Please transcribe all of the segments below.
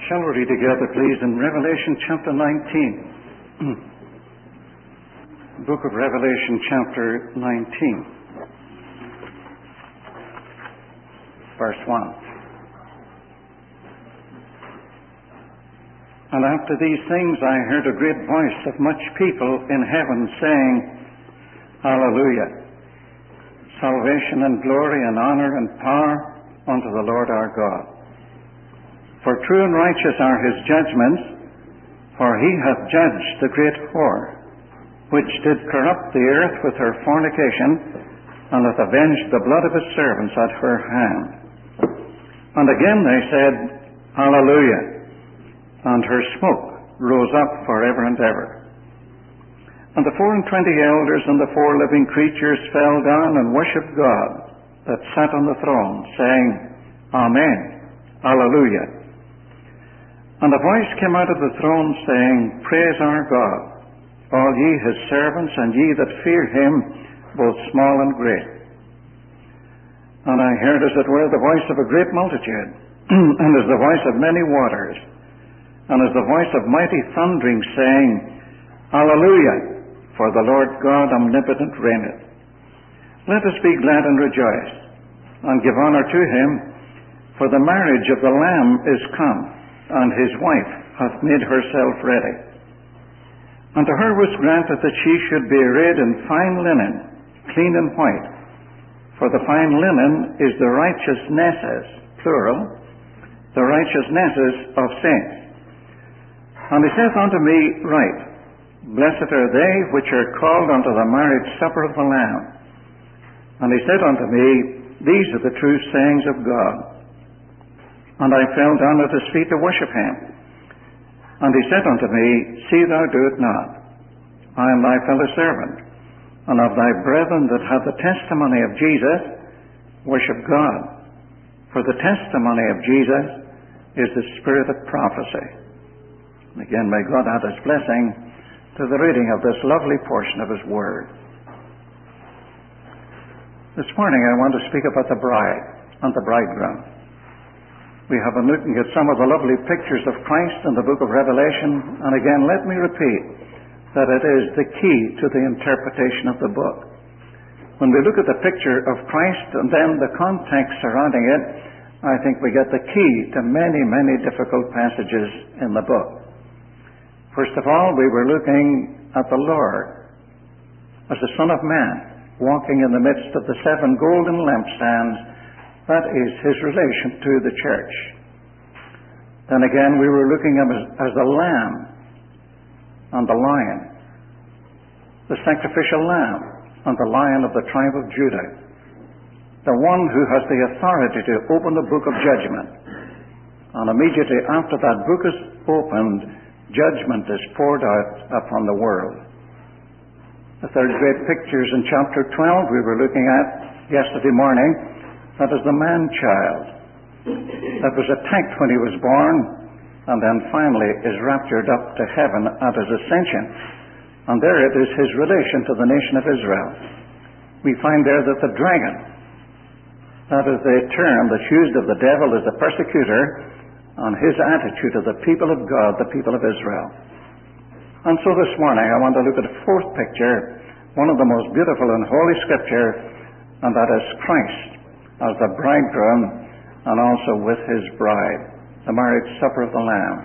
Shall we read together, please, in Revelation chapter 19. Book of Revelation chapter 19. Verse 1. And after these things I heard a great voice of much people in heaven saying, Hallelujah! Salvation and glory and honor and power unto the Lord our God. For true and righteous are his judgments, for he hath judged the great whore, which did corrupt the earth with her fornication, and hath avenged the blood of his servants at her hand. And again they said, Hallelujah! And her smoke rose up for ever and ever. And the 24 elders and the 4 living creatures fell down and worshipped God that sat on the throne, saying, Amen, Hallelujah. And a voice came out of the throne, saying, Praise our God, all ye his servants, and ye that fear him, both small and great. And I heard as it were the voice of a great multitude, and as the voice of many waters, and as the voice of mighty thundering, saying, Hallelujah, for the Lord God omnipotent reigneth. Let us be glad and rejoice, and give honor to him, for the marriage of the Lamb is come, and his wife hath made herself ready. And to her was granted that she should be arrayed in fine linen, clean and white. For the fine linen is the righteousnesses, plural, the righteousnesses of saints. And he saith unto me, Write, Blessed are they which are called unto the marriage supper of the Lamb. And he said unto me, These are the true sayings of God. And I fell down at his feet to worship him. And he said unto me, See thou do it not. I am thy fellow servant, and of thy brethren that have the testimony of Jesus, worship God. For the testimony of Jesus is the spirit of prophecy. And again, may God add his blessing to the reading of this lovely portion of his word. This morning I want to speak about the bride and the bridegroom. We have been looking at some of the lovely pictures of Christ in the book of Revelation, and again, let me repeat that it is the key to the interpretation of the book. When we look at the picture of Christ and then the context surrounding it, I think we get the key to many, many difficult passages in the book. First of all, we were looking at the Lord as the Son of Man, walking in the midst of the 7 golden lampstands. That is his relation to the church. Then again, we were looking at him as the Lamb and the Lion, the sacrificial Lamb and the Lion of the tribe of Judah, the one who has the authority to open the book of judgment. And immediately after that book is opened, judgment is poured out upon the world. The third great pictures in chapter 12 we were looking at yesterday morning. That is the man-child that was attacked when he was born, and then finally is raptured up to heaven at his ascension. And there it is his relation to the nation of Israel. We find there that the dragon, that is the term that's used of the devil as the persecutor, and his attitude of the people of God, the people of Israel. And so this morning I want to look at a fourth picture, one of the most beautiful in Holy Scripture, and that is Christ as the bridegroom and also with his bride, the marriage supper of the Lamb.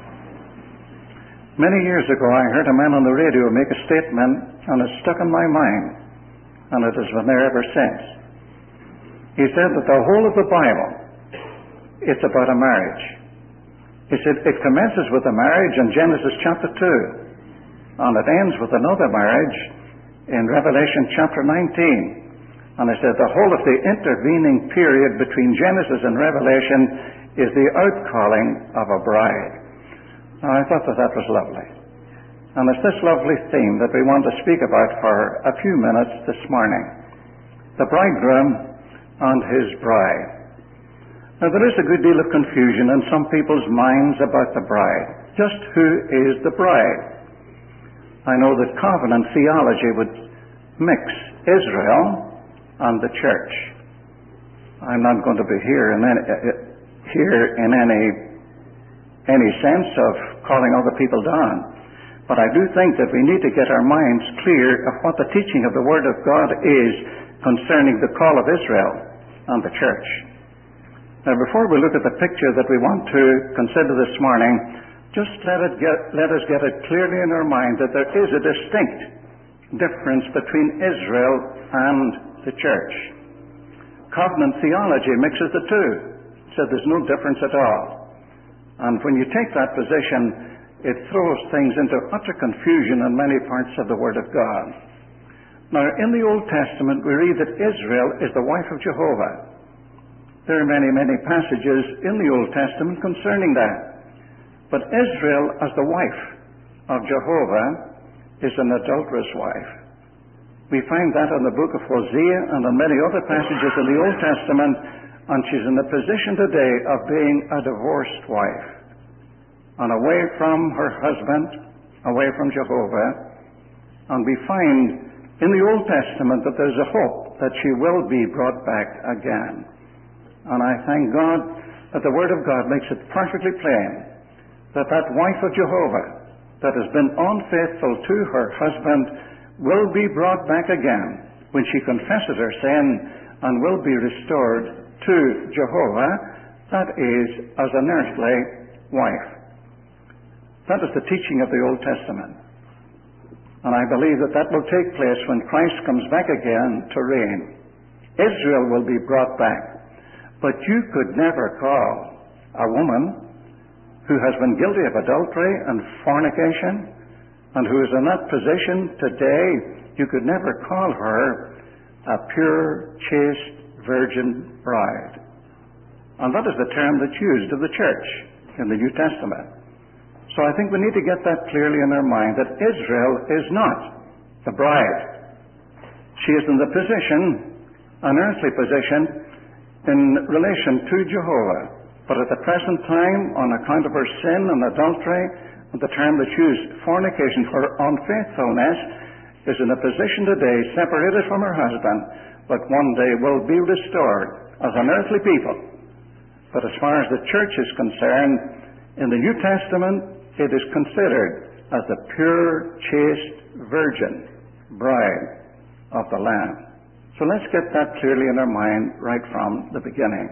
Many years ago I heard a man on the radio make a statement, and it stuck in my mind, and it has been there ever since. He said that the whole of the Bible, it's about a marriage. He said it commences with a marriage in Genesis chapter 2, and it ends with another marriage in Revelation chapter 19. And I said the whole of the intervening period between Genesis and Revelation is the outcalling of a bride. Now, I thought that was lovely. And it's this lovely theme that we want to speak about for a few minutes this morning. The bridegroom and his bride. Now, there is a good deal of confusion in some people's minds about the bride. Just who is the bride? I know that covenant theology would mix Israel and the church. I'm not going to be here in any any sense of calling other people down. But I do think that we need to get our minds clear of what the teaching of the Word of God is concerning the call of Israel and the church. Now, before we look at the picture that we want to consider this morning, just let us get it clearly in our mind that there is a distinct difference between Israel and the church. Covenant theology mixes the two, so there's no difference at all. And when you take that position, it throws things into utter confusion in many parts of the Word of God. Now, in the Old Testament, we read that Israel is the wife of Jehovah. There are many, many passages in the Old Testament concerning that. But Israel, as the wife of Jehovah, is an adulterous wife. We find that in the book of Hosea and in many other passages in the Old Testament, and she's in the position today of being a divorced wife, and away from her husband, away from Jehovah. And we find in the Old Testament that there's a hope that she will be brought back again. And I thank God that the Word of God makes it perfectly plain that that wife of Jehovah that has been unfaithful to her husband will be brought back again when she confesses her sin and will be restored to Jehovah, that is, as an earthly wife. That is the teaching of the Old Testament. And I believe that that will take place when Christ comes back again to reign. Israel will be brought back. But you could never call a woman who has been guilty of adultery and fornication and who is in that position today, you could never call her a pure, chaste, virgin bride. And that is the term that's used of the church in the New Testament. So I think we need to get that clearly in our mind, that Israel is not the bride. She is in the position, an earthly position, in relation to Jehovah. But at the present time, on account of her sin and adultery, and the term that's used, fornication, her unfaithfulness, is in a position today separated from her husband, but one day will be restored as an earthly people. But as far as the church is concerned, in the New Testament, it is considered as the pure, chaste, virgin bride of the Lamb. So let's get that clearly in our mind right from the beginning.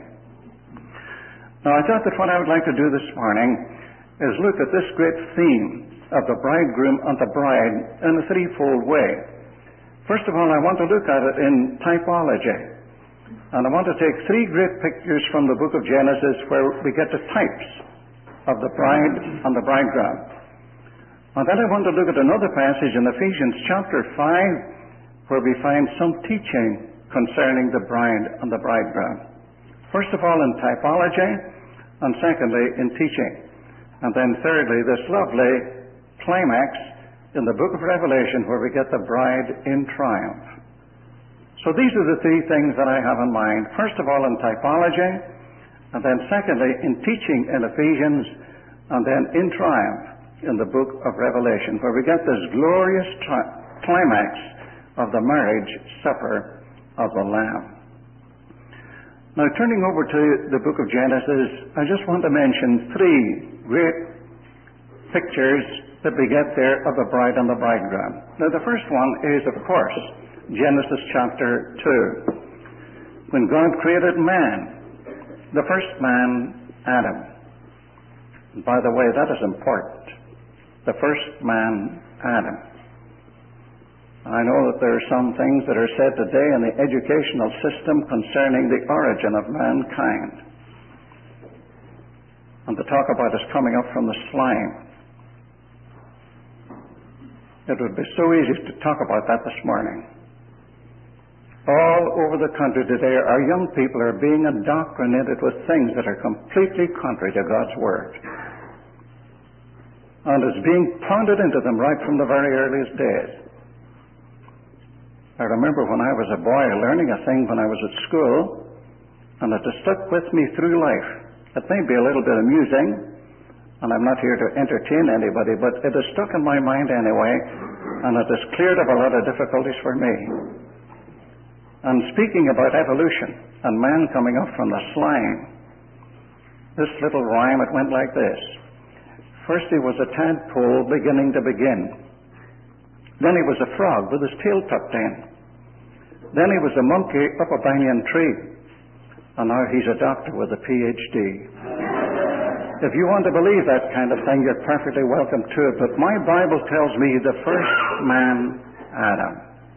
Now, I thought that what I would like to do this morning is look at this great theme of the bridegroom and the bride in a threefold way. First of all, I want to look at it in typology. And I want to take three great pictures from the book of Genesis where we get the types of the bride and the bridegroom. And then I want to look at another passage in Ephesians chapter 5 where we find some teaching concerning the bride and the bridegroom. First of all in typology, and secondly in teaching. And then thirdly, this lovely climax in the book of Revelation where we get the bride in triumph. So these are the three things that I have in mind. First of all in typology, and then secondly in teaching in Ephesians, and then in triumph in the book of Revelation, where we get this glorious climax of the marriage supper of the Lamb. Now, turning over to the book of Genesis, I just want to mention three great pictures that we get there of the bride and the bridegroom. Now, the first one is, of course, Genesis chapter 2. When God created man, the first man, Adam. And by the way, that is important. The first man, Adam. I know that there are some things that are said today in the educational system concerning the origin of mankind. And to talk about us coming up from the slime. It would be so easy to talk about that this morning. All over the country today, our young people are being indoctrinated with things that are completely contrary to God's Word. And it's being pounded into them right from the very earliest days. I remember when I was a boy learning a thing when I was at school, and it has stuck with me through life. It may be a little bit amusing, and I'm not here to entertain anybody, but it has stuck in my mind anyway, and it has cleared up a lot of difficulties for me. And speaking about evolution and man coming up from the slime, this little rhyme, it went like this. First he was a tadpole beginning to begin. Then he was a frog with his tail tucked in. Then he was a monkey up a banyan tree. And now he's a doctor with a PhD. If you want to believe that kind of thing, you're perfectly welcome to it. But my Bible tells me the first man, Adam.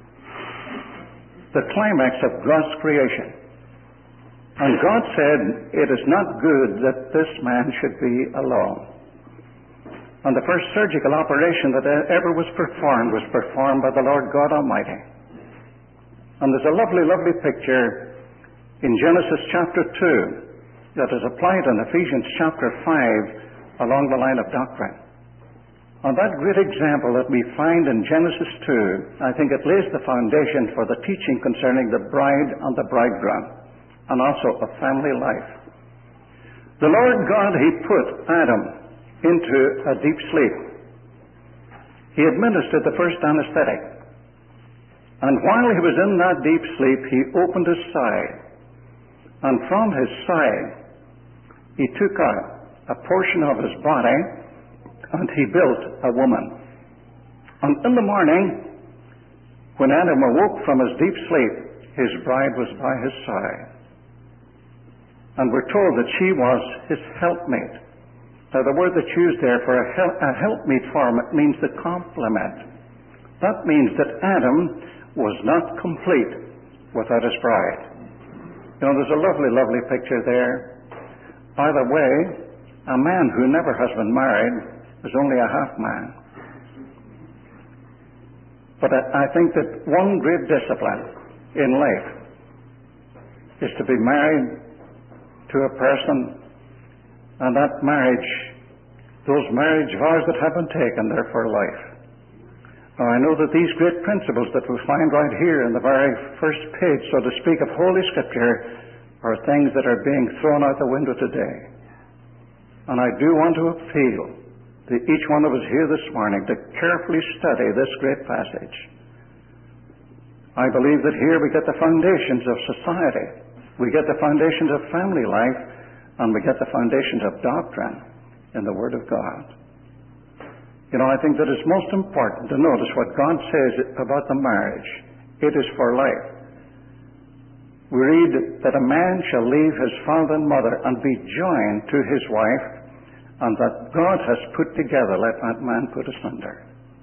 The climax of God's creation. And God said, it is not good that this man should be alone. And the first surgical operation that ever was performed by the Lord God Almighty. And there's a lovely, lovely picture in Genesis chapter 2 that is applied in Ephesians chapter 5 along the line of doctrine. On that great example that we find in Genesis 2, I think it lays the foundation for the teaching concerning the bride and the bridegroom, and also a family life. The Lord God, He put Adam into a deep sleep. He administered the first anesthetic. And while he was in that deep sleep, He opened his side. And from his side, He took out a portion of his body, and He built a woman. And in the morning, when Adam awoke from his deep sleep, his bride was by his side. And we're told that she was his helpmate. Now the word that's used there for a helpmeet form, it means the complement. That means that Adam was not complete without his bride. You know, there's a lovely, lovely picture there. By the way, a man who never has been married is only a half man. But I think that one great discipline in life is to be married to a person, and that marriage, those marriage vows that have been taken, they're for life. Now I know that these great principles that we find right here in the very first page, so to speak, of Holy Scripture, are things that are being thrown out the window today. And I do want to appeal to each one of us here this morning to carefully study this great passage. I believe that here we get the foundations of society, we get the foundations of family life, and we get the foundations of doctrine in the Word of God. You know, I think that it's most important to notice what God says about the marriage. It is for life. We read that a man shall leave his father and mother and be joined to his wife, and that God has put together, let not man put asunder.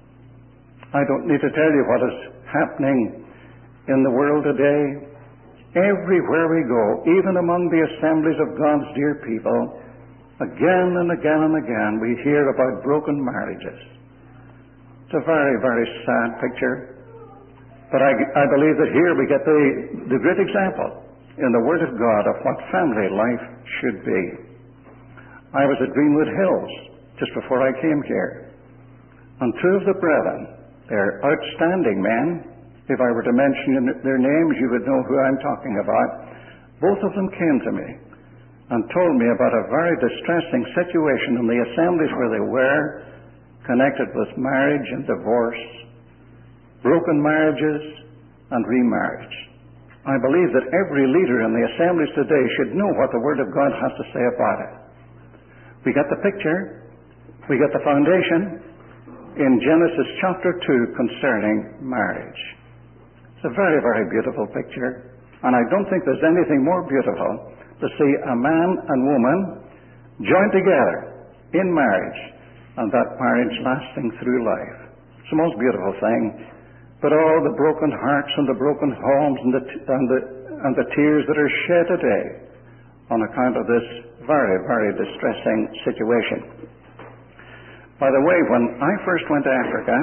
I don't need to tell you what is happening in the world today. Everywhere we go, even among the assemblies of God's dear people, again and again and again, we hear about broken marriages. It's a very, very sad picture. But I believe that here we get the great example in the Word of God of what family life should be. I was at Greenwood Hills just before I came here. And two of the brethren, they're outstanding men. If I were to mention their names, you would know who I'm talking about. Both of them came to me and told me about a very distressing situation in the assemblies where they were, connected with marriage and divorce, broken marriages and remarriage. I believe that every leader in the assemblies today should know what the Word of God has to say about it. We got the picture, we got the foundation in Genesis chapter 2 concerning marriage. It's a very, very beautiful picture, and I don't think there's anything more beautiful to see a man and woman joined together in marriage, and that marriage lasting through life. It's the most beautiful thing. But all the broken hearts and the broken homes and the tears that are shed today on account of this very, very distressing situation. By the way, when I first went to Africa,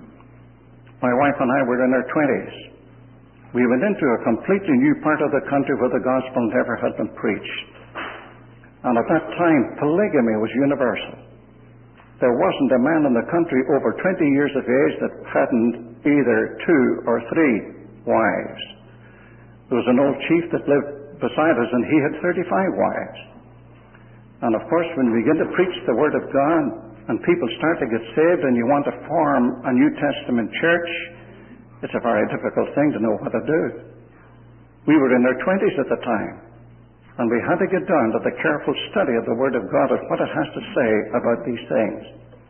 my wife and I were in our 20s. We went into a completely new part of the country where the gospel never had been preached. And at that time, polygamy was universal. There wasn't a man in the country over 20 years of age that hadn't either 2 or 3 wives. There was an old chief that lived beside us, and he had 35 wives. And of course, when we begin to preach the Word of God, and people start to get saved, and you want to form a New Testament church, it's a very difficult thing to know what to do. We were in our 20s at the time. And we had to get down to the careful study of the Word of God and what it has to say about these things.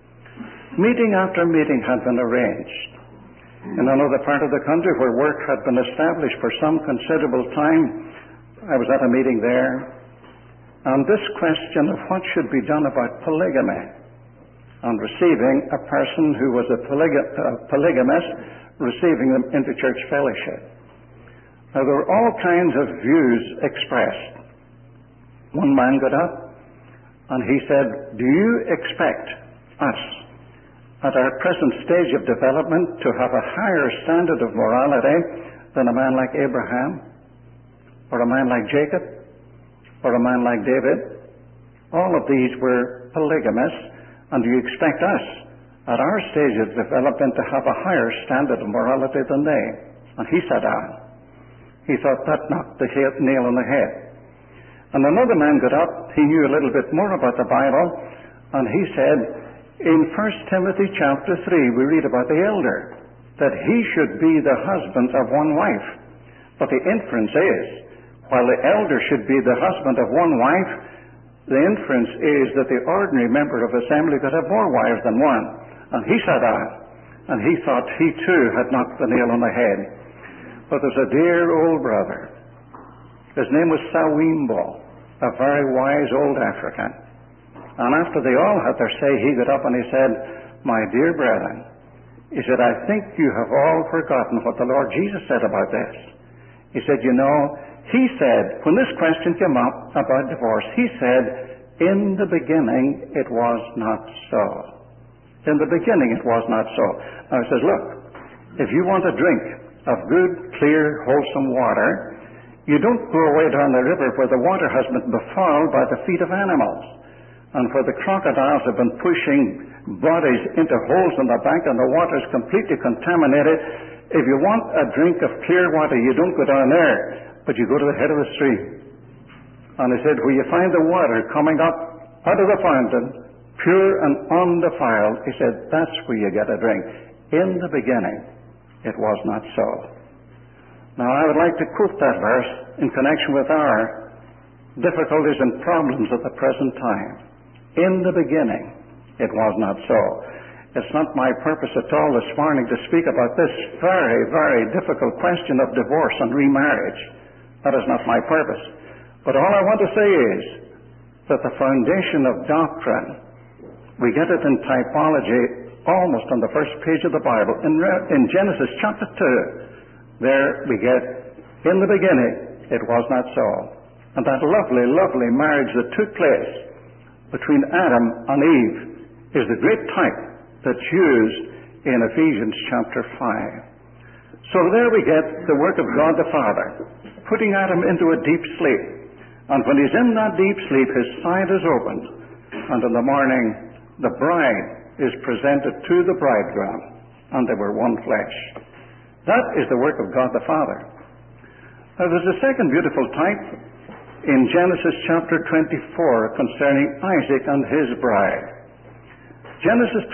Meeting after meeting had been arranged. In another part of the country where work had been established for some considerable time, I was at a meeting there, and this question of what should be done about polygamy and receiving a person who was a polygamist, receiving them into church fellowship. Now, there were all kinds of views expressed. One man got up and he said, "Do you expect us at our present stage of development to have a higher standard of morality than a man like Abraham, or a man like Jacob, or a man like David? All of these were polygamists, and do you expect us at our stage of development to have a higher standard of morality than they?" And he sat down. He thought that knocked the nail on the head. And another man got up. He knew a little bit more about the Bible, and he said, in 1 Timothy chapter 3, we read about the elder, that he should be the husband of one wife. But the inference is, while the elder should be the husband of one wife, the inference is that the ordinary member of assembly could have more wives than one. And he sat down, and he thought he too had knocked the nail on the head. But there's a dear old brother. His name was Sawimbo, a very wise old African. And after they all had their say, he got up and he said, "My dear brethren," he said, "I think you have all forgotten what the Lord Jesus said about this." He said, he said, when this question came up about divorce, he said, "In the beginning it was not so." In the beginning it was not so. Now he says, look, if you want a drink of good, clear, wholesome water, you don't go away down the river where the water has been befouled by the feet of animals, and where the crocodiles have been pushing bodies into holes in the bank and the water is completely contaminated. If you want a drink of clear water, you don't go down there, but you go to the head of the stream. And he said, where you find the water coming up out of the fountain, pure and undefiled, he said, that's where you get a drink. In the beginning, it was not so. Now, I would like to quote that verse in connection with our difficulties and problems at the present time. In the beginning, it was not so. It's not my purpose at all this morning to speak about this very, very difficult question of divorce and remarriage. That is not my purpose. But all I want to say is that the foundation of doctrine, we get it in typology almost on the first page of the Bible. In Genesis chapter 2, there we get, in the beginning, it was not so. And that lovely, lovely marriage that took place between Adam and Eve is the great type that's used in Ephesians chapter 5. So there we get the work of God the Father, putting Adam into a deep sleep. And when he's in that deep sleep, his side is opened. And in the morning, the bride is presented to the bridegroom, and they were one flesh. That is the work of God the Father. Now there's a second beautiful type in Genesis chapter 24 concerning Isaac and his bride. Genesis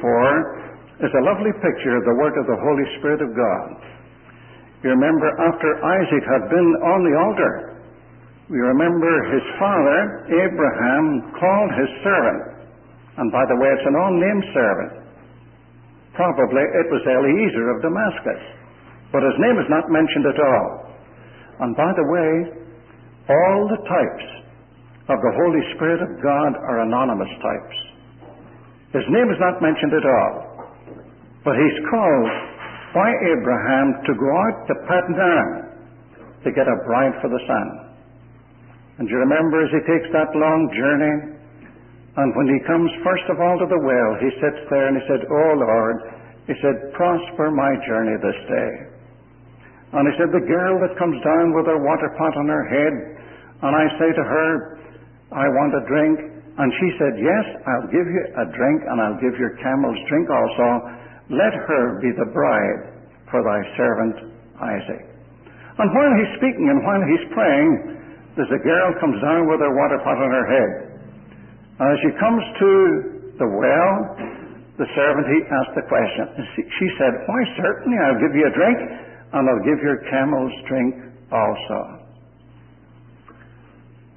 24 is a lovely picture of the work of the Holy Spirit of God. You remember after Isaac had been on the altar, we remember his father, Abraham, called his servant. And by the way, it's an unnamed servant. Probably it was Eliezer of Damascus. But his name is not mentioned at all. And by the way, all the types of the Holy Spirit of God are anonymous types. His name is not mentioned at all. But he's called by Abraham to go out to Paddan Aram to get a bride for the son. And you remember as he takes that long journey, and when he comes first of all to the well, he sits there and he said, "Oh Lord," he said, "prosper my journey this day." And he said, "The girl that comes down with her water pot on her head, and I say to her, I want a drink." And she said, "Yes, I'll give you a drink, and I'll give your camel's drink also. Let her be the bride for thy servant Isaac." And while he's speaking and while he's praying, there's a girl comes down with her water pot on her head. And as she comes to the well, the servant, he asked the question. She said, "Why, certainly, I'll give you a drink, and I'll give your camel's drink also."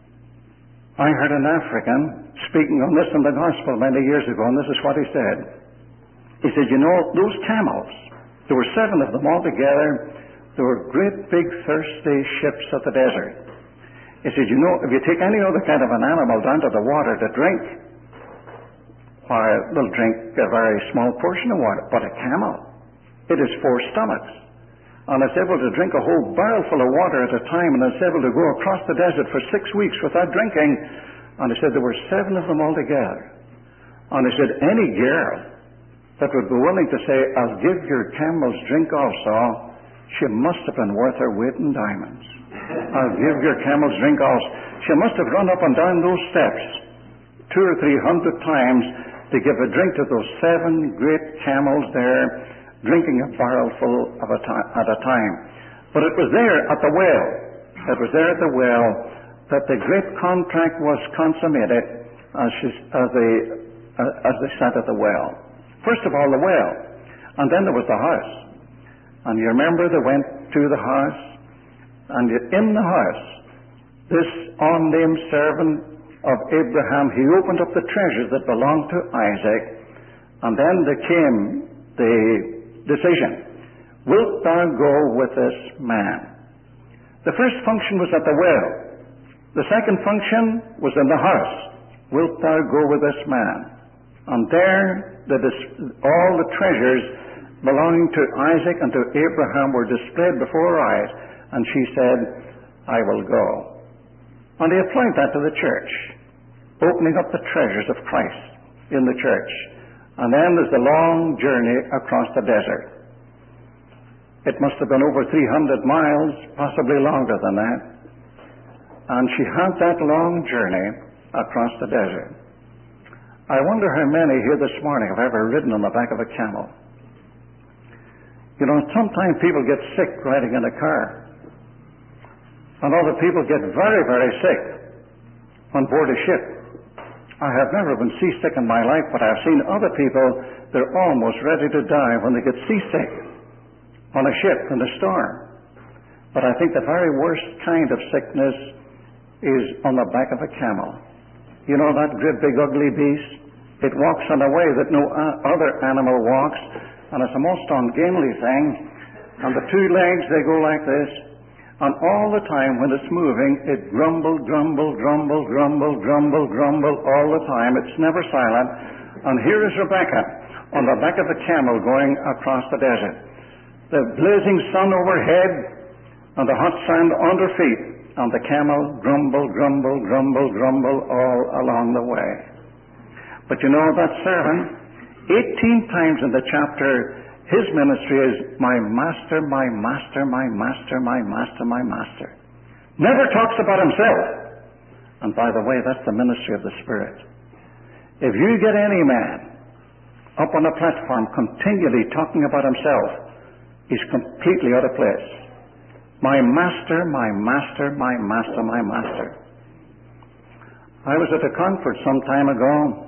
I heard an African speaking on this in the gospel many years ago, and this is what he said. He said, you know, those camels, there were 7 of them all together. They were great big thirsty ships of the desert. He said, you know, if you take any other kind of an animal down to the water to drink, why, they'll drink a very small portion of water. But a camel, it has 4 stomachs. And it's able to drink a whole barrel full of water at a time, and it's able to go across the desert for 6 weeks without drinking. And he said there were 7 of them all together. And he said, any girl that would be willing to say, I'll give your camels drink also, she must have been worth her weight in diamonds. I'll give your camels drink also. She must have run up and down those steps 200 or 300 times to give a drink to those 7 great camels there, drinking a barrelful at a time. But it was there at the well. It was there at the well that the great contract was consummated as they sat at the well. First of all, the well. And then there was the house. And you remember they went to the house, and in the house, this unnamed servant of Abraham, he opened up the treasures that belonged to Isaac, and then there came the decision. Wilt thou go with this man? The first function was at the well. The second function was in the house. Wilt thou go with this man? And there, all the treasures belonging to Isaac and to Abraham were displayed before her eyes, and she said, I will go. And he applied that to the church, opening up the treasures of Christ in the church. And then there's the long journey across the desert. It must have been over 300 miles, possibly longer than that. And she had that long journey across the desert. I wonder how many here this morning have ever ridden on the back of a camel. You know, sometimes people get sick riding in a car. And other people get very, very sick on board a ship. I have never been seasick in my life, but I've seen other people, they're almost ready to die when they get seasick on a ship in a storm. But I think the very worst kind of sickness is on the back of a camel. You know that great big ugly beast? It walks in a way that no other animal walks, and it's a most ungainly thing. And the 2 legs, they go like this. And all the time when it's moving, it grumble, grumble, grumble, grumble, grumble, grumble all the time. It's never silent. And here is Rebecca on the back of the camel going across the desert. The blazing sun overhead and the hot sand under feet, and the camel grumble, grumble, grumble, grumble all along the way. But you know that servant, 18 times in the chapter, his ministry is my master, my master, my master, my master, my master. Never talks about himself. And by the way, that's the ministry of the Spirit. If you get any man up on a platform continually talking about himself, he's completely out of place. My master, my master, my master, my master. I was at a conference some time ago,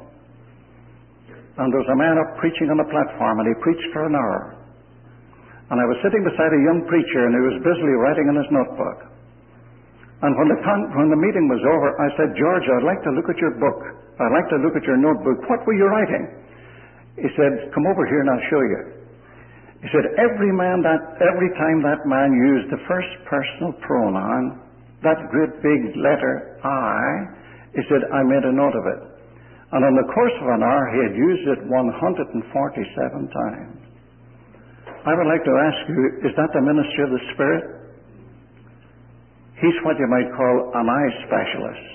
and there was a man up preaching on the platform, and he preached for an hour. And I was sitting beside a young preacher, and he was busily writing in his notebook. And when the meeting was over, I said, George, I'd like to look at your book. I'd like to look at your notebook. What were you writing? He said, come over here and I'll show you. He said, every time that man used the first personal pronoun, that great big letter I, he said, I made a note of it. And in the course of an hour, he had used it 147 times. I would like to ask you, is that the ministry of the Spirit? He's what you might call an I specialist.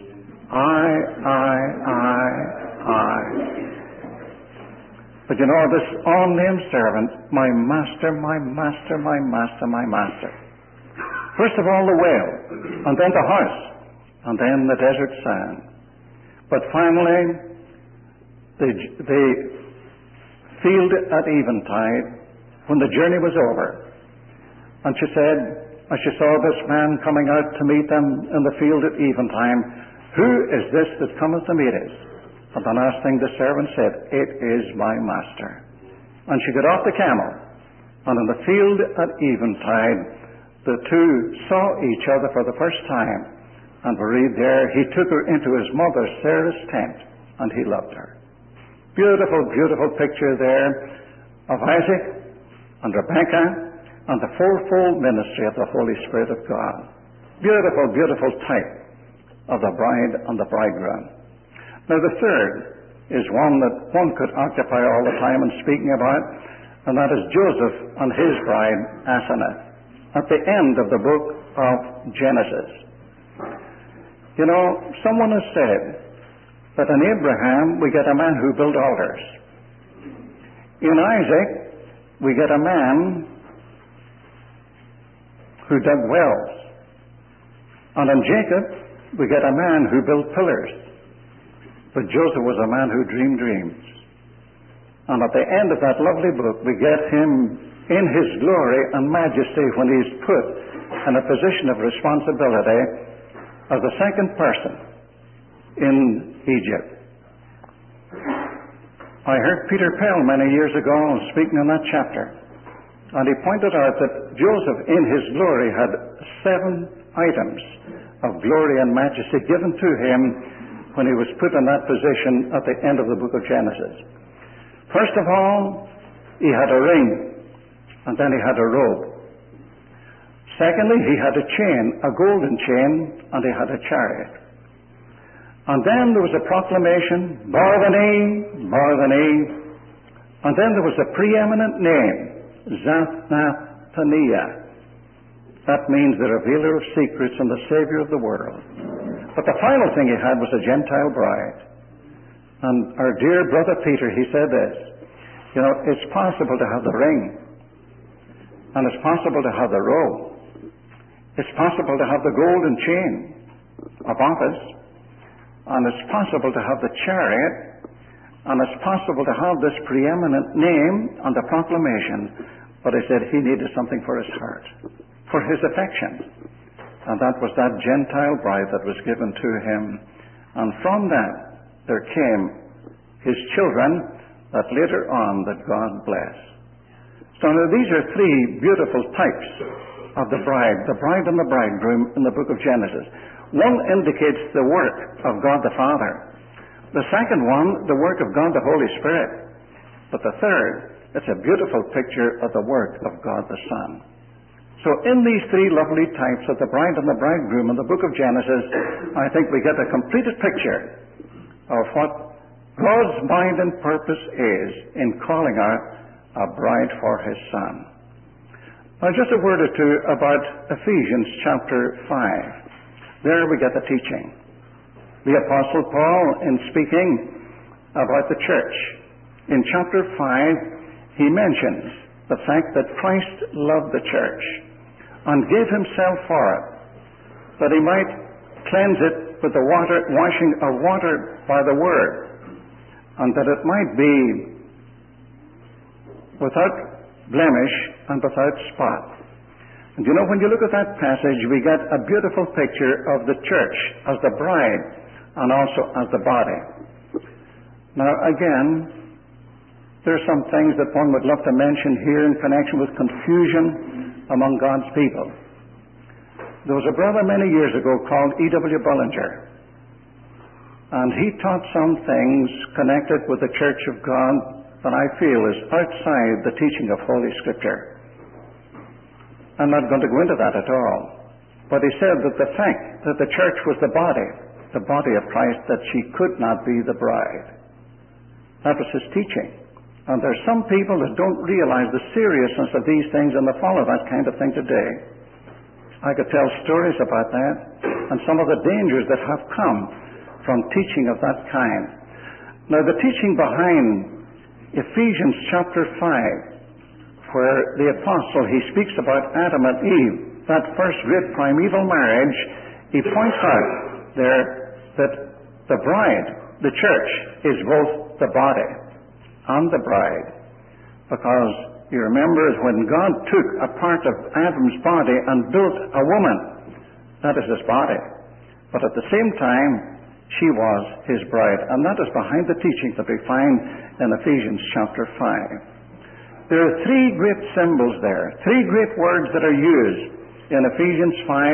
I. But you know, this unnamed servant, my master, my master, my master, my master. First of all, the well, and then the house, and then the desert sand. But finally, the field at eventide, when the journey was over. And she said, as she saw this man coming out to meet them in the field at eventide, who is this that cometh to meet us? And the last thing the servant said, it is my master. And she got off the camel, and in the field at eventide, the two saw each other for the first time, And we read there, he took her into his mother Sarah's tent, and he loved her. Beautiful, beautiful picture there of Isaac and Rebekah and the fourfold ministry of the Holy Spirit of God. Beautiful, beautiful type of the bride and the bridegroom. Now the third is one that one could occupy all the time in speaking about, and that is Joseph and his bride Asenath at the end of the book of Genesis. You know, someone has said that in Abraham we get a man who built altars. In Isaac we get a man who dug wells. And in Jacob we get a man who built pillars. But Joseph was a man who dreamed dreams. And at the end of that lovely book we get him in his glory and majesty when he's put in a position of responsibility as the second person in Egypt. I heard Peter Pell many years ago speaking on that chapter, and he pointed out that Joseph in his glory had 7 items of glory and majesty given to him when he was put in that position at the end of the book of Genesis. First of all, he had a ring, and then he had a robe. Secondly, he had a chain, a golden chain, and he had a chariot. And then there was a proclamation, Barthany, Barthany. And then there was a preeminent name, Zaphnath-Paneah. That means the revealer of secrets and the Savior of the world. But the final thing he had was a Gentile bride. And our dear brother Peter, he said this, you know, it's possible to have the ring, and it's possible to have the robe. It's possible to have the golden chain of office, and it's possible to have the chariot, and it's possible to have this preeminent name and the proclamation. But he said he needed something for his heart, for his affection. And that was that Gentile bride that was given to him. And from that there came his children that later on that God blessed. So now these are 3 beautiful types of the bride and the bridegroom in the book of Genesis. One indicates the work of God the Father. The second one, the work of God the Holy Spirit. But the third, it's a beautiful picture of the work of God the Son. So in these 3 lovely types of the bride and the bridegroom in the book of Genesis, I think we get a completed picture of what God's mind and purpose is in calling out a bride for his Son. Now just a word or two about Ephesians chapter 5. There we get the teaching. The Apostle Paul, in speaking about the church, in chapter 5, he mentions the fact that Christ loved the church and gave himself for it, that he might cleanse it with the washing of water by the word, and that it might be without blemish and without spot. And you know, when you look at that passage, we get a beautiful picture of the church as the bride and also as the body. Now again, there are some things that one would love to mention here in connection with confusion among God's people. There was a brother many years ago called E.W. Bullinger, and he taught some things connected with the Church of God that I feel is outside the teaching of Holy Scripture. I'm not going to go into that at all. But he said that the fact that the church was the body of Christ, that she could not be the bride. That was his teaching. And there's some people that don't realize the seriousness of these things and they follow that kind of thing today. I could tell stories about that and some of the dangers that have come from teaching of that kind. Now the teaching behind Ephesians chapter 5, where the apostle, he speaks about Adam and Eve, that first great primeval marriage, he points out there that the bride, the church, is both the body and the bride. Because you remember when God took a part of Adam's body and built a woman, that is his body. But at the same time, she was his bride. And that is behind the teaching that we find in Ephesians chapter 5. There are 3 great symbols there, 3 great words that are used in Ephesians 5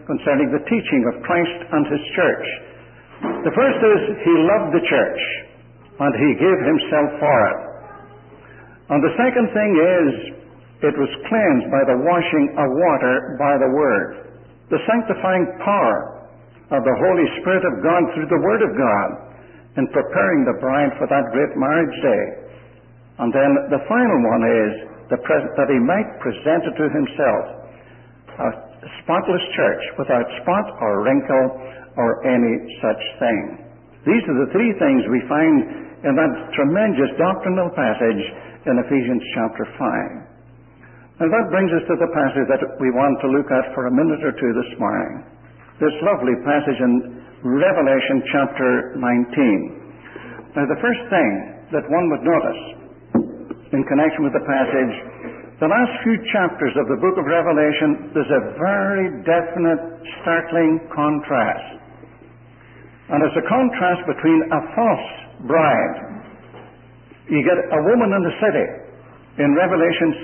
concerning the teaching of Christ and His church. The first is, He loved the church, and He gave Himself for it. And the second thing is, it was cleansed by the washing of water by the Word. The sanctifying power of the Holy Spirit of God through the Word of God in preparing the bride for that great marriage day. And then the final one is that He might present it to Himself, a spotless church without spot or wrinkle or any such thing. These are the three things we find in that tremendous doctrinal passage in Ephesians chapter 5. And that brings us to the passage that we want to look at for a minute or two this morning. This lovely passage in Revelation chapter 19. Now, the first thing that one would notice in connection with the passage, the last few chapters of the book of Revelation, there's a very definite, startling contrast. And it's a contrast between a false bride. You get a woman in the city in Revelation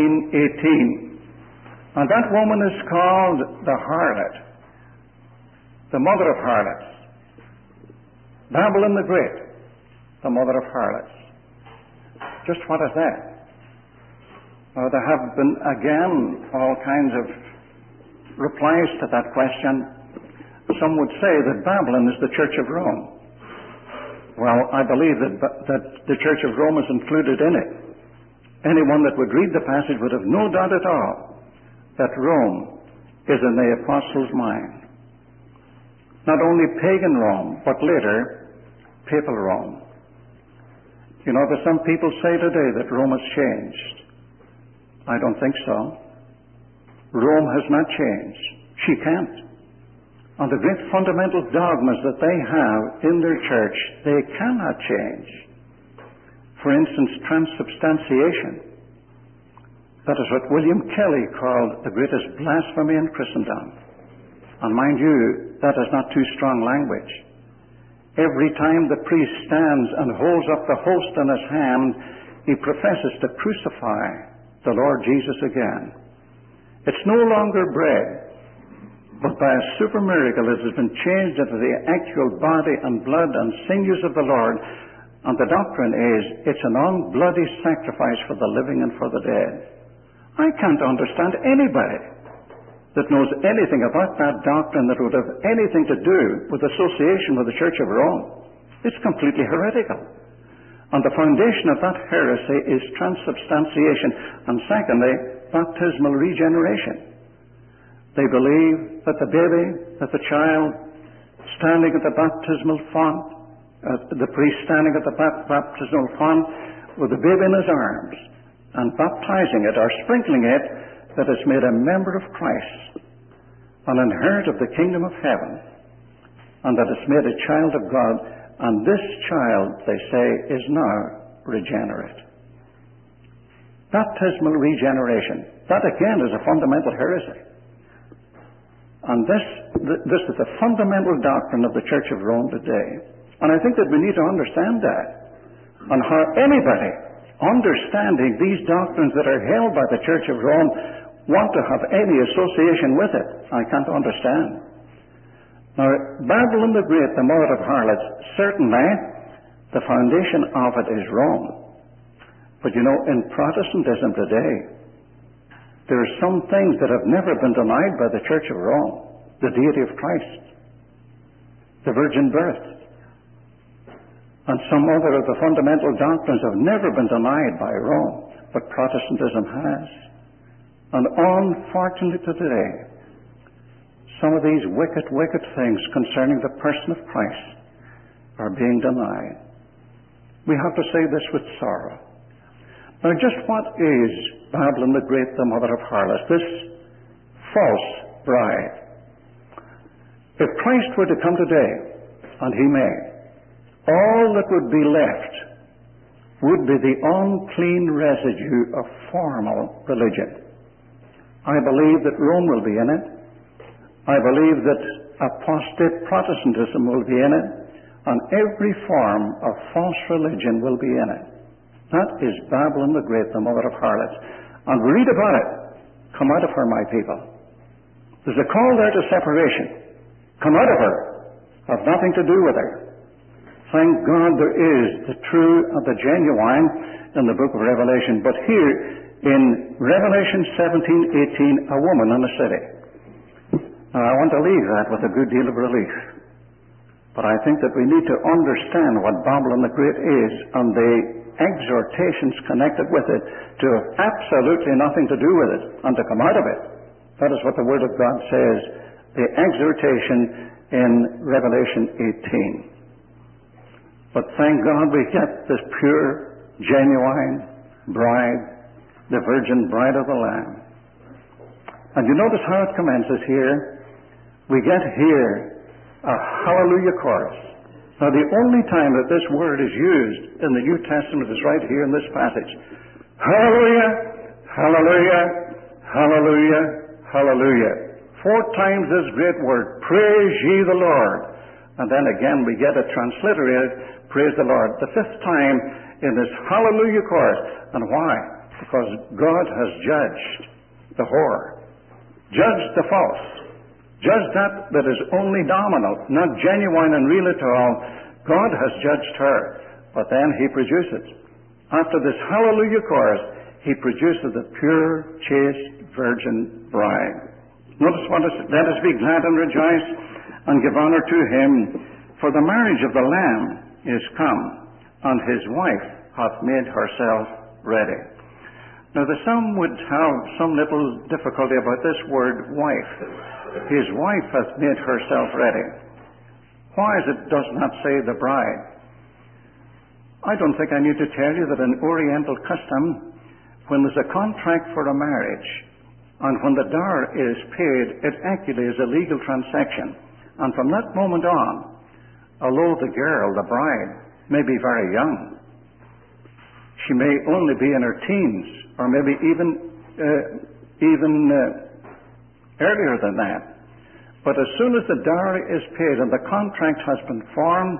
17:18. And that woman is called the harlot, the mother of harlots. Babylon the Great, the mother of harlots. Just what is that? There have been, again, all kinds of replies to that question. Some would say that Babylon is the Church of Rome. Well, I believe that the Church of Rome is included in it. Anyone that would read the passage would have no doubt at all that Rome is in the apostles' mind. Not only pagan Rome, but later, papal Rome. You know, there's some people say today that Rome has changed. I don't think so. Rome has not changed. She can't. And the great fundamental dogmas that they have in their church, they cannot change. For instance, transubstantiation. That is what William Kelly called the greatest blasphemy in Christendom. And mind you, that is not too strong language. Every time the priest stands and holds up the host in his hand, he professes to crucify the Lord Jesus again. It's no longer bread, but by a super miracle it has been changed into the actual body and blood and sinews of the Lord. And the doctrine is, it's an unbloody sacrifice for the living and for the dead. I can't understand anybody that knows anything about that doctrine that would have anything to do with association with the Church of Rome. It's completely heretical. And the foundation of that heresy is transubstantiation. And secondly, baptismal regeneration. They believe that the baby, that the child standing at the baptismal font, the priest standing at the baptismal font with the baby in his arms and baptizing it or sprinkling it, that it's made a member of Christ, an inherit of the kingdom of heaven, and that it's made a child of God. And this child, they say, is now regenerate. Baptismal regeneration. That again is a fundamental heresy. And this is the fundamental doctrine of the Church of Rome today. And I think that we need to understand that. And how anybody understanding these doctrines that are held by the Church of Rome want to have any association with it, I can't understand. Now, Babylon the Great, the mother of harlots, certainly the foundation of it is Rome. But you know, in Protestantism today, there are some things that have never been denied by the Church of Rome. The deity of Christ, the virgin birth, and some other of the fundamental doctrines have never been denied by Rome, but Protestantism has. And unfortunately today, some of these wicked things concerning the person of Christ are being denied. We have to say this with sorrow. Now, just what is Babylon the Great, the mother of harlots, this false bride? If Christ were to come today, and He may, all that would be left would be the unclean residue of formal religion. I believe that Rome will be in it. I believe that apostate Protestantism will be in it, and every form of false religion will be in it. That is Babylon the Great, the mother of harlots. And read about it. Come out of her, my people. There's a call there to separation. Come out of her. Have nothing to do with her. Thank God there is the true and the genuine in the book of Revelation. But here in Revelation 17:18, a woman in a city. Now I want to leave that with a good deal of relief. But I think that we need to understand what Babylon the Great is and the exhortations connected with it to have absolutely nothing to do with it and to come out of it. That is what the Word of God says, the exhortation in Revelation 18. But thank God we get this pure, genuine bride, the virgin bride of the Lamb. And you notice how it commences here. We get here a hallelujah chorus. Now the only time that this word is used in the New Testament is right here in this passage. Hallelujah, hallelujah, hallelujah, hallelujah. 4 times this great word, praise ye the Lord. And then again we get it transliterated, praise the Lord. The 5th time in this hallelujah chorus. And why? Because God has judged the whore, judged the false, judged that is only nominal, not genuine and real at all. God has judged her. But then he produces, after this hallelujah chorus, he produces the pure, chaste, virgin bride. Notice what is, let us be glad and rejoice and give honor to him, for the marriage of the Lamb is come, and his wife hath made herself ready. Now some would have some little difficulty about this word wife. His wife hath made herself ready. Why does not say the bride? I don't think I need to tell you that in Oriental custom, when there's a contract for a marriage, and when the dower is paid, it actually is a legal transaction. And from that moment on, although the girl, the bride, may be very young, she may only be in her teens, or maybe even earlier than that. But as soon as the dowry is paid and the contract has been formed,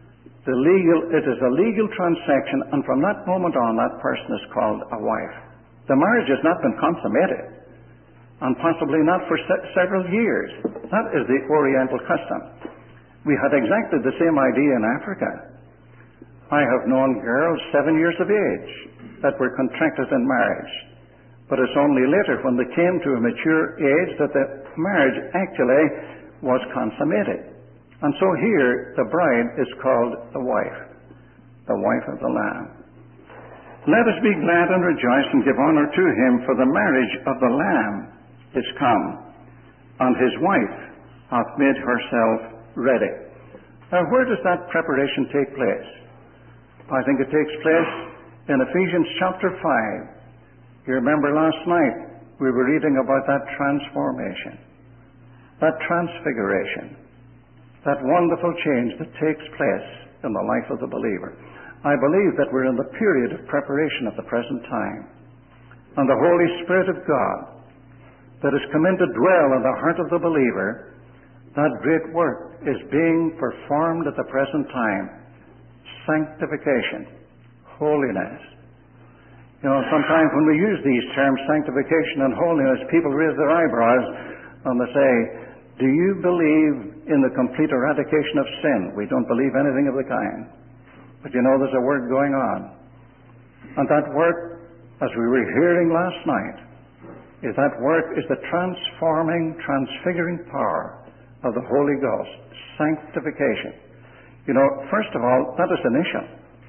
it is a legal transaction, and from that moment on, that person is called a wife. The marriage has not been consummated, and possibly not for several years. That is the Oriental custom. We had exactly the same idea in Africa. I have known girls 7 years of age that were contracted in marriage. But it's only later, when they came to a mature age, that the marriage actually was consummated. And so here, the bride is called the wife of the Lamb. Let us be glad and rejoice and give honor to him, for the marriage of the Lamb is come, and his wife hath made herself ready. Now, where does that preparation take place? I think it takes place in Ephesians chapter 5. You remember last night we were reading about that transformation, that transfiguration, that wonderful change that takes place in the life of the believer. I believe that we're in the period of preparation at the present time. And the Holy Spirit of God that has come in to dwell in the heart of the believer, that great work is being performed at the present time. Sanctification, holiness. You know, sometimes when we use these terms, sanctification and holiness, people raise their eyebrows and they say, do you believe in the complete eradication of sin? We don't believe anything of the kind. But you know, there's a work going on. And that work, as we were hearing last night, is the transforming, transfiguring power of the Holy Ghost. Sanctification. You know, first of all, that is initial.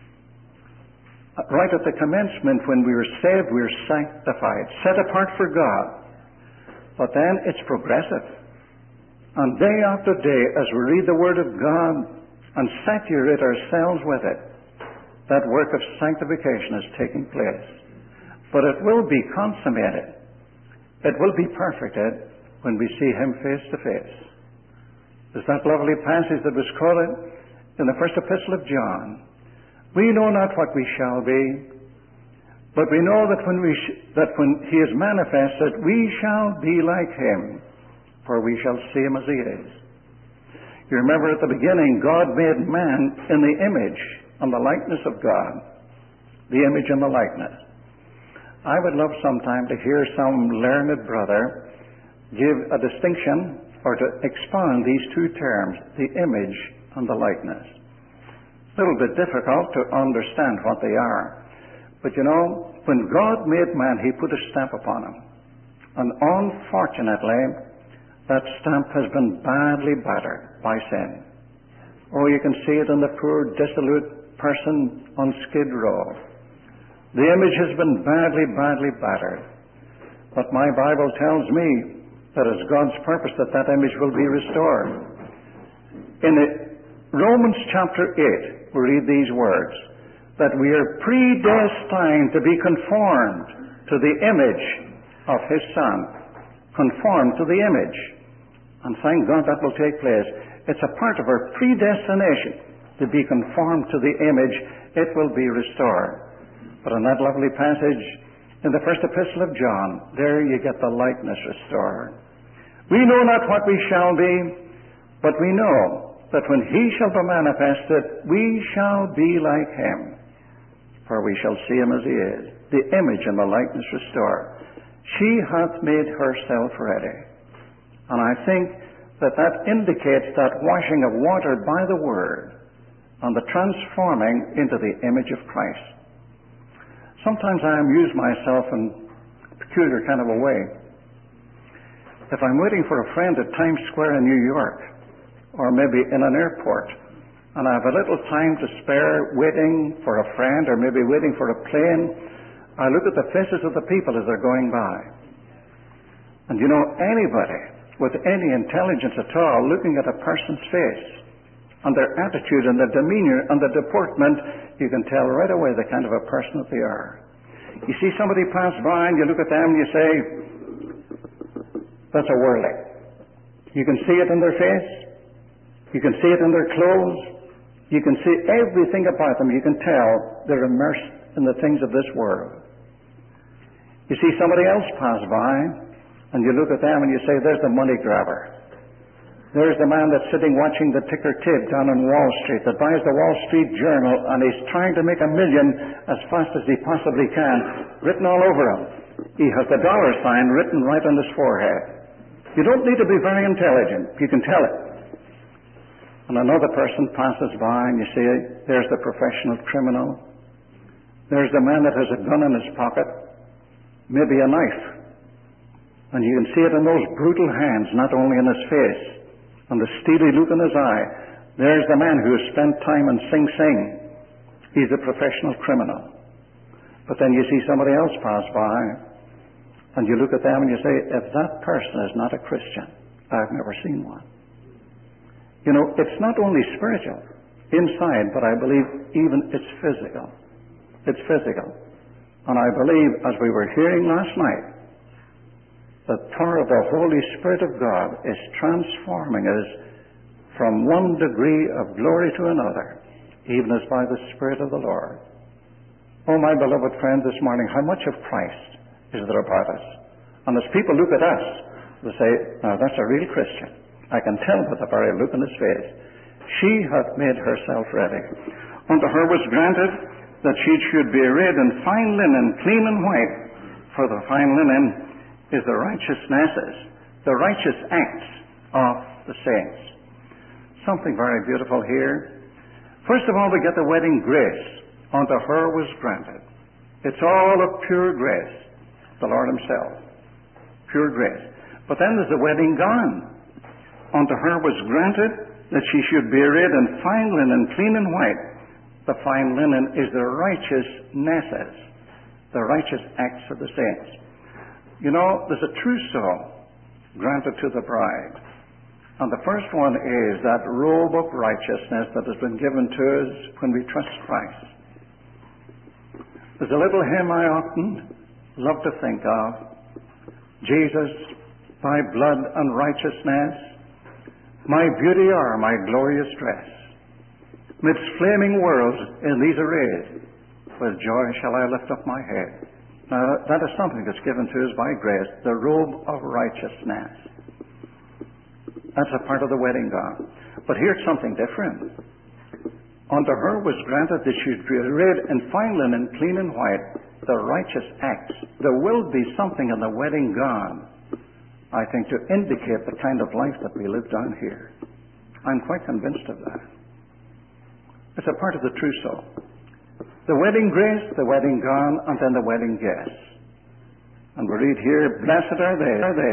Right at the commencement, when we were saved, we were sanctified, set apart for God. But then it's progressive. And day after day, as we read the Word of God and saturate ourselves with it, that work of sanctification is taking place. But it will be consummated. It will be perfected when we see him face to face. There's that lovely passage that was quoted in the first epistle of John. We know not what we shall be, but we know that when he is manifested, we shall be like him, for we shall see him as he is. You remember at the beginning, God made man in the image and the likeness of God. The image and the likeness. I would love sometime to hear some learned brother give a distinction or to expound these two terms, the image and the likeness. A little bit difficult to understand what they are. But you know, when God made man, He put a stamp upon him. And unfortunately, that stamp has been badly battered by sin. Oh, you can see it in the poor, dissolute person on Skid Row. The image has been badly, badly battered. But my Bible tells me that it's God's purpose that that image will be restored. In Romans chapter 8, we read these words, that we are predestined to be conformed to the image of His Son. Conformed to the image. And thank God that will take place. It's a part of our predestination to be conformed to the image. It will be restored. But in that lovely passage, in the first epistle of John, there you get the likeness restored. We know not what we shall be, but we know that when He shall be manifested, we shall be like Him. For we shall see Him as He is, the image and the likeness restored. She hath made herself ready. And I think that that indicates that washing of water by the Word and the transforming into the image of Christ. Sometimes I amuse myself in a peculiar kind of a way. If I'm waiting for a friend at Times Square in New York, or maybe in an airport, and I have a little time to spare waiting for a friend, or maybe waiting for a plane, I look at the faces of the people as they're going by. And you know, anybody with any intelligence at all looking at a person's face, and their attitude and their demeanor and their deportment, you can tell right away the kind of a person that they are. You see somebody pass by and you look at them and you say, that's a worldling. You can see it in their face. You can see it in their clothes. You can see everything about them. You can tell they're immersed in the things of this world. You see somebody else pass by and you look at them and you say, there's the money grabber. There's the man that's sitting watching the ticker tape down on Wall Street, that buys the Wall Street Journal, and he's trying to make $1 million as fast as he possibly can, written all over him. He has the dollar sign written right on his forehead. You don't need to be very intelligent. You can tell it. And another person passes by and you say, there's the professional criminal. There's the man that has a gun in his pocket, maybe a knife. And you can see it in those brutal hands, not only in his face, and the steely look in his eye. There's the man who has spent time in Sing Sing. He's a professional criminal. But then you see somebody else pass by, and you look at them and you say, if that person is not a Christian, I've never seen one. You know, it's not only spiritual, inside, but I believe even it's physical. It's physical. And I believe, as we were hearing last night, the power of the Holy Spirit of God is transforming us from one degree of glory to another, even as by the Spirit of the Lord. Oh, my beloved friend, this morning, how much of Christ is there about us? And as people look at us, they say, now that's a real Christian. I can tell by the very look in his face. She hath made herself ready. Unto her was granted that she should be arrayed in fine linen, clean and white, for the fine linen is the righteousnesses, the righteous acts of the saints. Something very beautiful here. First of all, we get the wedding grace. Unto her was granted. It's all of pure grace. The Lord Himself. Pure grace. But then there's the wedding gown. Unto her was granted that she should be arrayed in fine linen, clean and white. The fine linen is the righteousnesses, the righteous acts of the saints. You know, there's a trousseau granted to the bride. And the first one is that robe of righteousness that has been given to us when we trust Christ. There's a little hymn I often love to think of. Jesus, thy blood and righteousness, my beauty are my glorious dress. Midst flaming worlds in these arrays, with joy shall I lift up my head. Now, that is something that's given to us by grace, the robe of righteousness. That's a part of the wedding gown. But here's something different. Unto her was granted that she should be arrayed in fine linen, clean and white, the righteous acts. There will be something in the wedding gown I think, to indicate the kind of life that we live down here. I'm quite convinced of that. It's a part of the trousseau. The wedding grace, the wedding gown, and then the wedding guests. And we read here, blessed are they